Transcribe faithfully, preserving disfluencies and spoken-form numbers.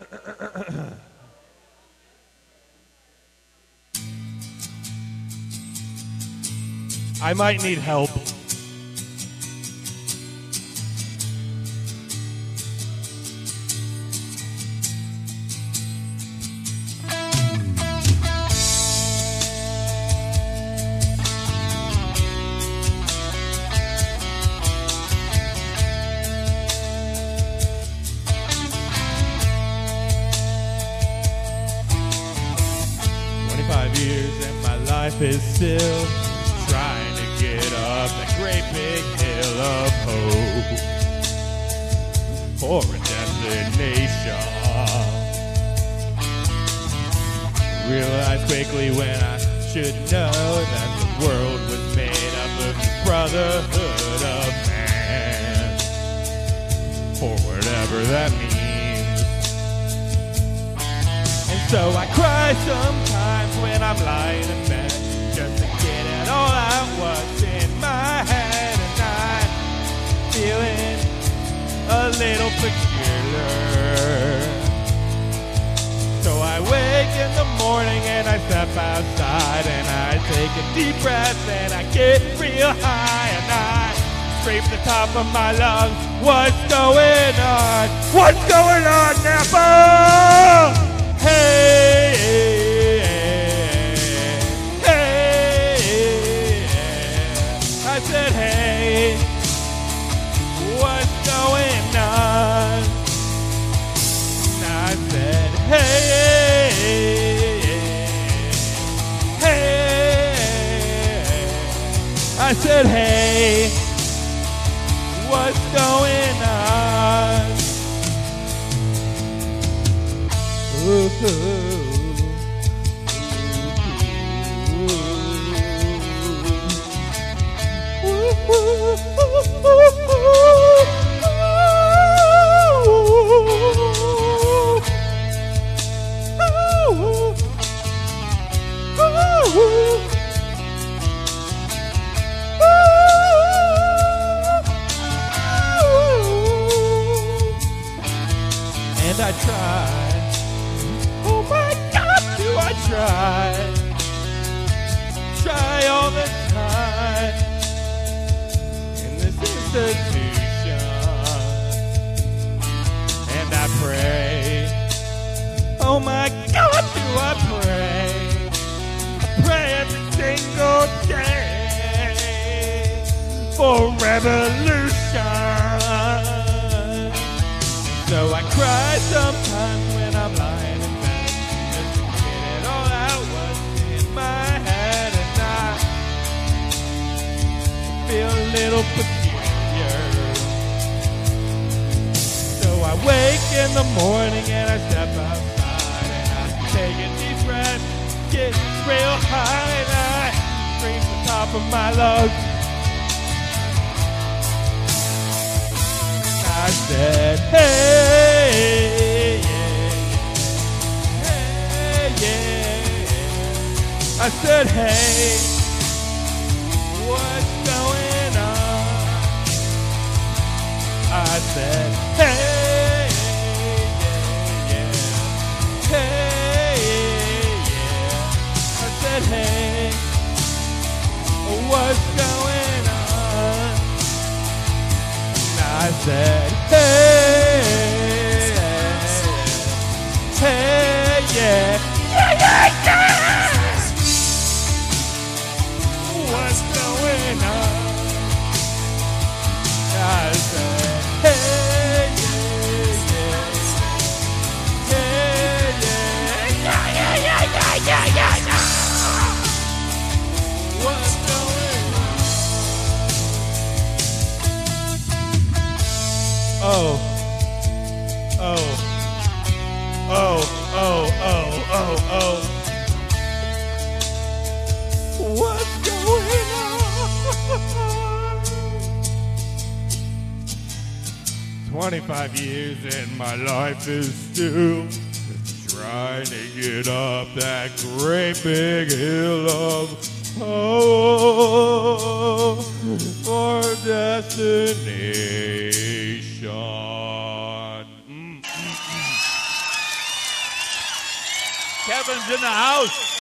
I might need help. twenty-five years and my life is still trying to get up that great big hill of hope for a destination. Realized quickly when I should know that the world was made up of the brotherhood of man, for whatever that means. And so I cry sometimes when I'm lying in bed, just to get at all that was in my head, and I'm feeling a little peculiar. So I wake in the morning and I step outside and I take a deep breath and I get real high and I scrape the top of my lungs. What's going on? What's going on, Napa? Hey, hey, I said, hey, what's going on? And I said, hey, hey, I said, hey, what's going on? Ooh, ooh. And I try, oh my God, do I try, try all the time in this institution, and I pray, oh my God, do I pray, I pray every single day for revolution. So I cry sometimes when I'm lying in bed, just to get it all out what's in my head, and I feel a little peculiar. So I wake in the morning and I step outside and I take a deep breath, get real high, and I scream the top of my lungs. I said, hey, yeah, hey, yeah. I said, hey, what's going on? I said, hey, yeah, yeah, hey, yeah. I said, hey, what's going on? I said, hey, hey, yeah, yeah, yeah, yeah. What's going on? I said, hey, yeah, yeah, hey, yeah, yeah, yeah, yeah, yeah, yeah, yeah. What's going on? Oh, oh, oh, oh, oh, oh, oh. What's going on? twenty-five years and my life is still trying to get up that great big hill of hope for destination. Mm, mm, mm. Kevin's in the house.